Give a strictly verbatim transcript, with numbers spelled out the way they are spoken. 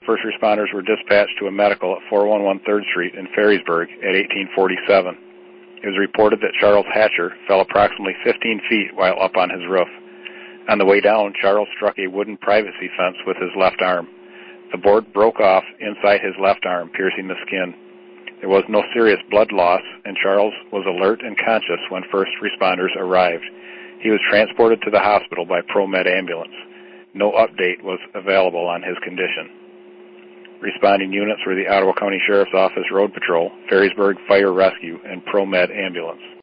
First responders were dispatched to a medical at four one one third Street in Ferrysburg at eighteen forty-seven. It was reported that Charles Hatcher fell approximately fifteen feet while up on his roof. On the way down, Charles struck a wooden privacy fence with his left arm. The board broke off inside his left arm, piercing the skin. There was no serious blood loss, and Charles was alert and conscious when first responders arrived. He was transported to the hospital by ProMed ambulance. No update was available on his condition. Responding units were the Ottawa County Sheriff's Office Road Patrol, Ferrysburg Fire Rescue, and ProMed ambulance.